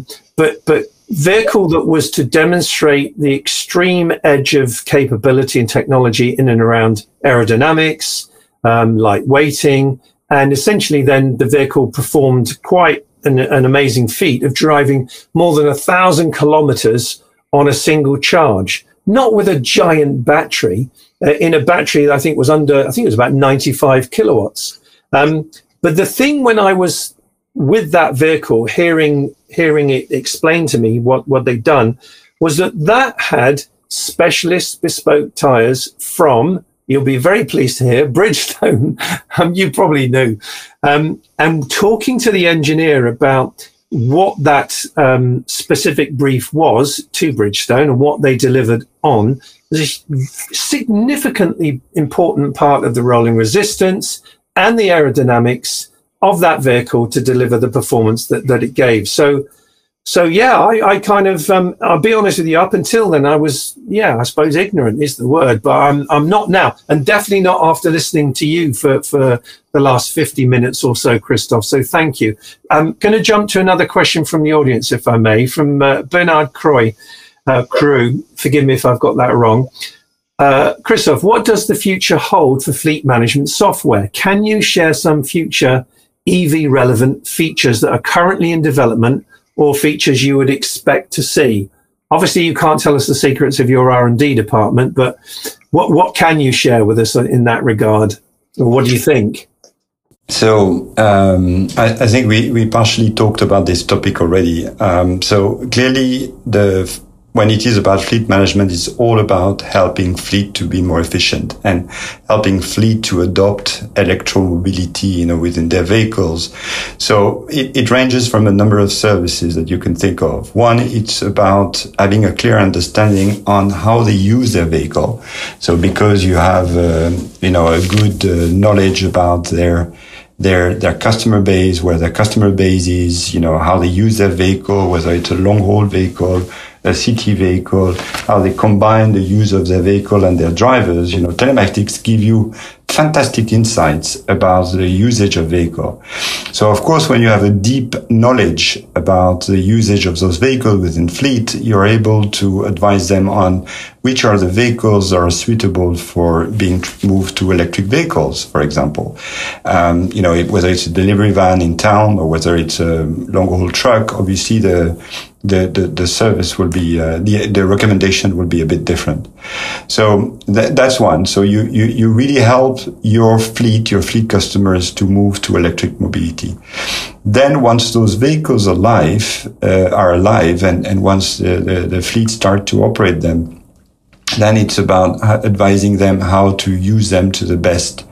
But vehicle that was to demonstrate the extreme edge of capability and technology in and around aerodynamics, light weighting, and essentially then the vehicle performed quite an amazing feat of driving more than 1,000 kilometers on a single charge, not with a giant battery, in a battery that I think it was about 95 kilowatts. But the thing when I was with that vehicle, hearing it explained to me what they'd done, was that had specialist bespoke tires from, you'll be very pleased to hear, Bridgestone. You probably knew. And talking to the engineer about what that specific brief was to Bridgestone and what they delivered on was a significantly important part of the rolling resistance and the aerodynamics of that vehicle to deliver the performance that it gave. So yeah, I kind of, I'll be honest with you, up until then I was, I suppose ignorant is the word, but I'm not now, and definitely not after listening to you for the last 50 minutes or so, Christophe. So thank you. I'm going to jump to another question from the audience, if I may, from Bernard Crew. Forgive me if I've got that wrong. Christophe, what does the future hold for fleet management software? Can you share some future EV relevant features that are currently in development or features you would expect to see? Obviously, you can't tell us the secrets of your R&D department, but what can you share with us in that regard? Or what do you think? So I think we partially talked about this topic already. So clearly, when it is about fleet management, it's all about helping fleet to be more efficient and helping fleet to adopt electromobility, within their vehicles. So it ranges from a number of services that you can think of. One, it's about having a clear understanding on how they use their vehicle. So because you have, a good knowledge about their customer base, where their customer base is, how they use their vehicle, whether it's a long haul vehicle, a city vehicle, how they combine the use of their vehicle and their drivers. Telematics give you fantastic insights about the usage of vehicle. So of course, when you have a deep knowledge about the usage of those vehicles within fleet, you're able to advise them on which are the vehicles that are suitable for being moved to electric vehicles, for example. Whether it's a delivery van in town or whether it's a long haul truck, obviously the service will be, the recommendation will be a bit different. So that's one. So you really help your fleet customers to move to electric mobility. Then once those vehicles are alive, and once the fleet start to operate them, then it's about advising them how to use them to the best.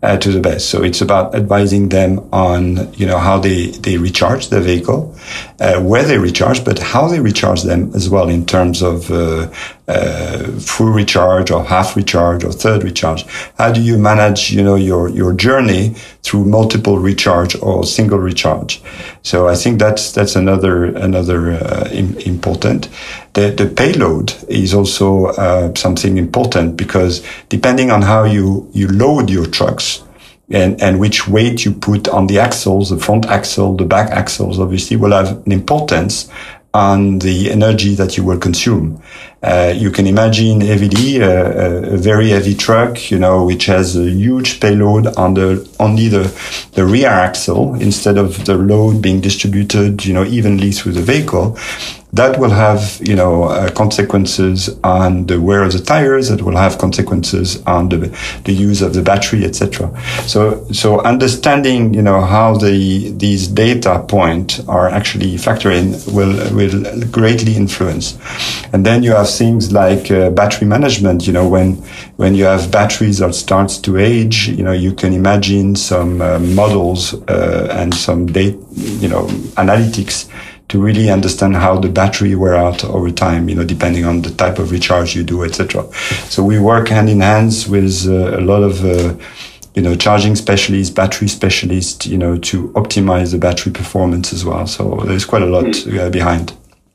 So it's about advising them on, how they recharge their vehicle, where they recharge, but how they recharge them as well in terms of, full recharge or half recharge or third recharge? How do you manage, your journey through multiple recharge or single recharge? So I think that's another important. The payload is also something important, because depending on how you load your trucks and which weight you put on the axles, the front axle, the back axles, obviously will have an importance on the energy that you will consume. You can imagine heavily a very heavy truck, which has a huge payload on only the rear axle, instead of the load being distributed, evenly through the vehicle. That will have, consequences on the wear of the tires. That will have consequences on the use of the battery, etc. So understanding, how these data points are actually factored in will greatly influence. And then you have things like battery management. When you have batteries that starts to age, you can imagine some models and some data, analytics, to really understand how the battery wear out over time, depending on the type of recharge you do, etc. So we work hand in hand with a lot of, charging specialists, battery specialists, to optimize the battery performance as well. So there's quite a lot behind.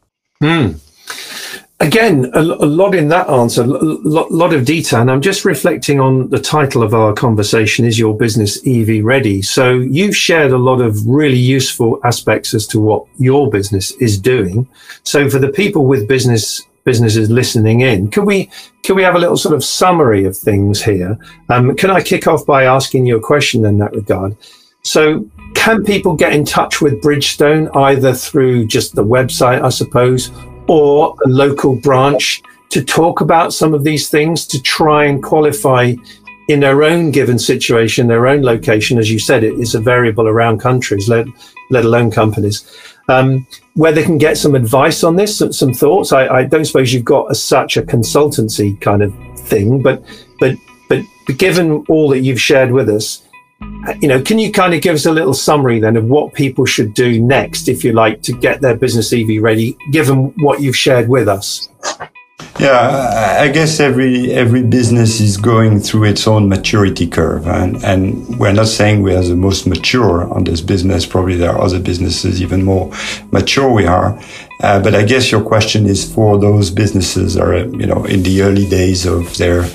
Again, a lot in that answer, a lot of detail. And I'm just reflecting on the title of our conversation, Is Your Business EV Ready? So you've shared a lot of really useful aspects as to what your business is doing. So for the people with businesses listening in, can we have a little sort of summary of things here? Can I kick off by asking you a question in that regard? So can people get in touch with Bridgestone either through just the website, I suppose, or a local branch to talk about some of these things, to try and qualify in their own given situation, their own location? As you said, it is a variable around countries, let alone companies, where they can get some advice on this, some thoughts. I don't suppose you've got such a consultancy kind of thing, but given all that you've shared with us, can you kind of give us a little summary then of what people should do next, if you like, to get their business EV ready, given what you've shared with us? Yeah, I guess every business is going through its own maturity curve, and we're not saying we are the most mature on this business. Probably there are other businesses even more mature we are. But I guess your question is for those businesses that are, in the early days of their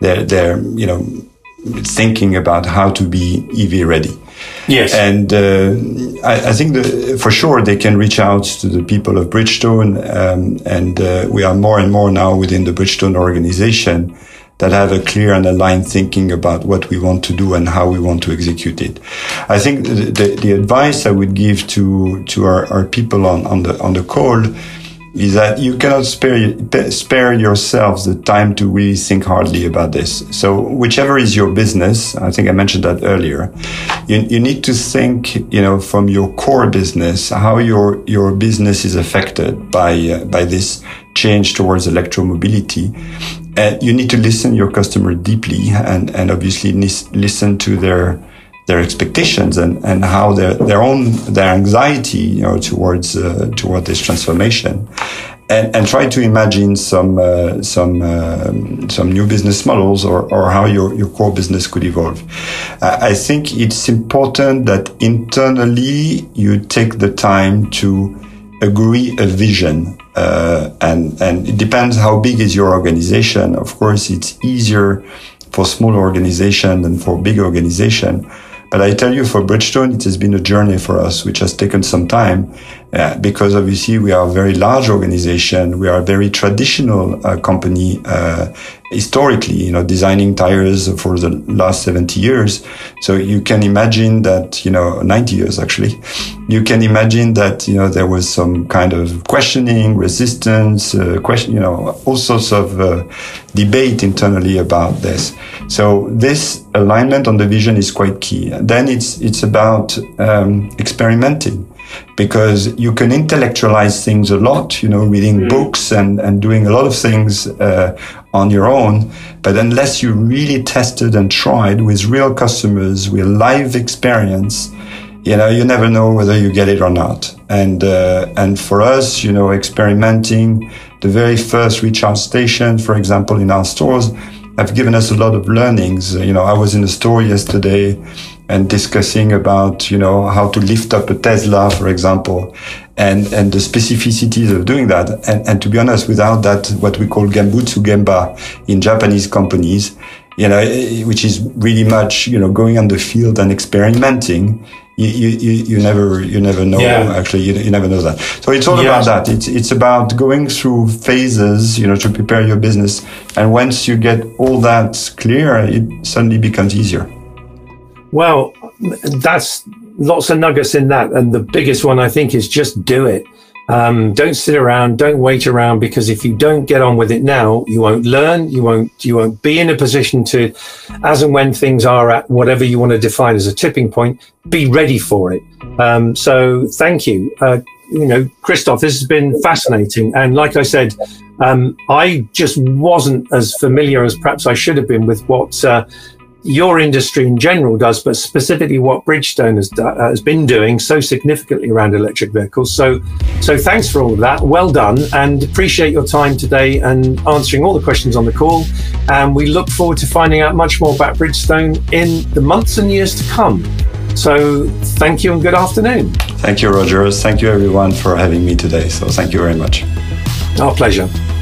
thinking about how to be EV ready. Yes. And I think for sure they can reach out to the people of Bridgestone, and we are more and more now within the Bridgestone organization that have a clear and aligned thinking about what we want to do and how we want to execute it. I think the advice I would give to our people on the call is that you cannot spare yourselves the time to really think hardly about this. So whichever is your business, I think I mentioned that earlier, you need to think, from your core business, how your business is affected by this change towards electromobility. You need to listen your customer deeply and obviously listen to their expectations and how their anxiety, towards this transformation, and try to imagine some new business models or how your core business could evolve. I think it's important that internally you take the time to agree a vision, and it depends how big is your organization. Of course, it's easier for small organization than for big organization. But I tell you, for Bridgestone, it has been a journey for us, which has taken some time, because obviously we are a very large organization. We are a very traditional company, historically, designing tires for the last 70 years. So you can imagine that, 90 years actually, you can imagine that, there was some kind of questioning, resistance, all sorts of debate internally about this. So this alignment on the vision is quite key. Then it's about experimenting, because you can intellectualize things a lot, reading books and doing a lot of things on your own. But unless you really tested and tried with real customers, with live experience, you never know whether you get it or not. And for us, experimenting the very first recharge station, for example, in our stores, have given us a lot of learnings. I was in a store yesterday and discussing about, how to lift up a Tesla, for example, and the specificities of doing that. And to be honest, without that, what we call Gambutsu Gemba in Japanese companies, which is really much, going on the field and experimenting, you never know. Yeah. Actually, you never know that. So it's all about that. It's about going through phases, to prepare your business. And once you get all that clear, it suddenly becomes easier. Well, that's lots of nuggets in that. And the biggest one, I think, is just do it. Don't sit around, don't wait around, because if you don't get on with it now, you won't learn, you won't be in a position to, as and when things are at whatever you want to define as a tipping point, be ready for it. So thank you. Christophe, this has been fascinating. And like I said, I just wasn't as familiar as perhaps I should have been with what your industry in general does, but specifically what Bridgestone has been doing so significantly around electric vehicles. So thanks for all of that. Well done, and appreciate your time today and answering all the questions on the call. And we look forward to finding out much more about Bridgestone in the months and years to come. So thank you and good afternoon. Thank you, Roger. Thank you, everyone, for having me today. So thank you very much. Our pleasure.